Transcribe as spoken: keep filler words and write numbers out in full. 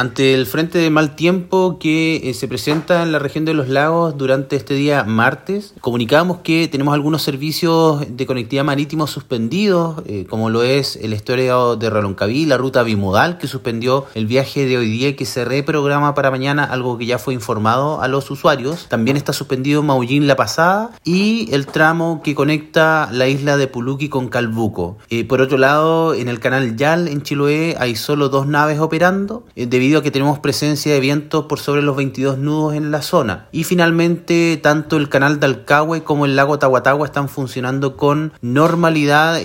Ante el frente de mal tiempo que eh, se presenta en la región de los lagos durante este día martes, comunicamos que tenemos algunos servicios de conectividad marítimo suspendidos, eh, como lo es el estuario de Reloncaví, la ruta bimodal que suspendió el viaje de hoy día y que se reprograma para mañana, algo que ya fue informado a los usuarios. También está suspendido Maullín La Pasada y el tramo que conecta la isla de Puluqui con Calbuco. Eh, por otro lado, en el canal Yal en Chiloé hay solo dos naves operando, eh, debido a que tenemos presencia de vientos por sobre los veintidós nudos en la zona. Y finalmente, tanto el canal de Alcagüe como el lago Tahuatahua están funcionando con normalidad